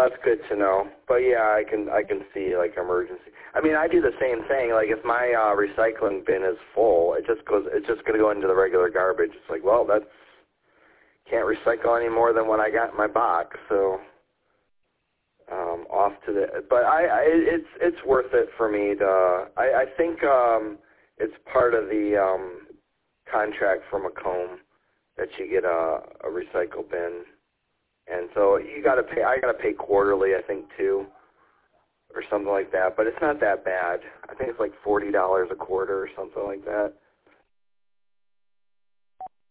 that's good to know. But yeah, I can see like emergency. I mean, I do the same thing. Like if my recycling bin is full, it's just gonna go into the regular garbage. It's like, well, that's can't recycle any more than what I got in my box, so off to the. But it's worth it for me to. I think it's part of the contract from Macomb that you get a recycle bin. And so you got to pay. I got to pay quarterly, I think, too, or something like that. But it's not that bad. I think it's like $40 a quarter or something like that.